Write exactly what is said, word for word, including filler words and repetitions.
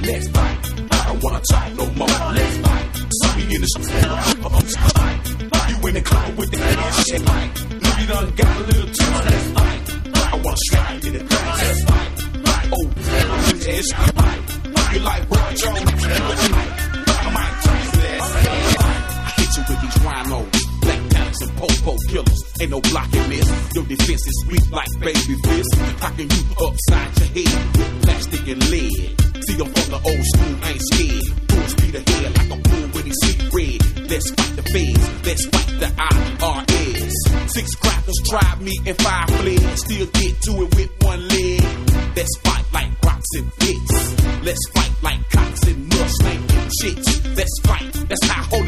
Let's fight. I don't wanna talk no more. Let's fight. Saw me in the street. You in the club with the ass shit. Know you done got a little too much. Let's fight. I wanna slide in the grass. Let's fight. Oh, let's fight. You like Roy Jones? I might turn that. I hit you with these rhinos, black pants and po-po killers. Ain't no blocking this. Your defense is weak like baby fists. Cocking you upside your head with plastic and lead. See, I'm from the old school, ain't scared. Full speed ahead like a fool when he see red. Let's fight the feds, let's fight the I R S. Six crackers tried me and five fled. Still get to it with one leg. Let's fight like rocks and pits. Let's fight like cocks and Mustang and chicks. Let's fight, that's how